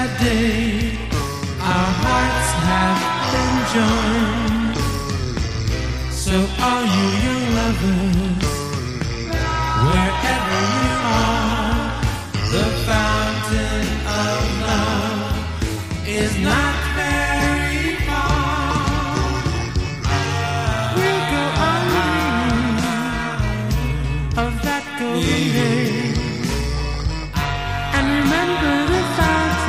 that day our hearts have been joined. So all you young lovers, wherever you are, the fountain of love is not very far. We'll go on dreaming of that golden day.